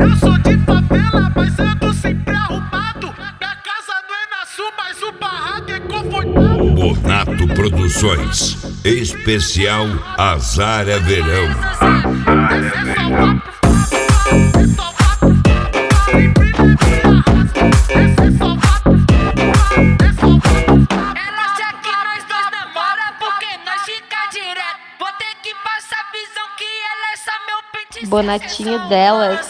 Eu sou de favela, mas ando sempre arrumado. Minha casa não é na sul, mas o barraco é confortável. Bonato Produções, especial Azara Verão. Bonatinho delas.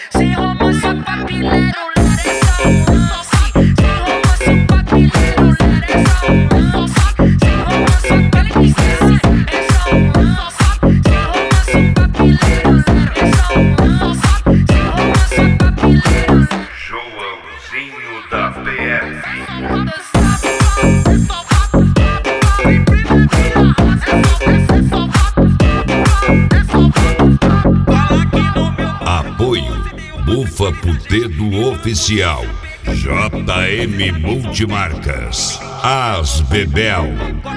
Joãozinho da PF. Apoio Bufa Putedo Oficial, JM Multimarcas, As Bebel.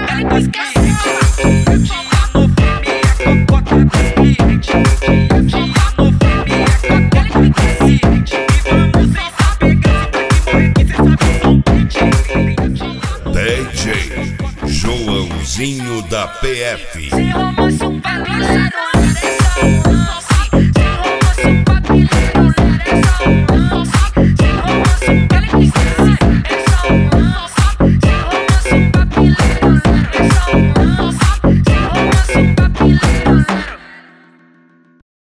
DJ Joãozinho da PF.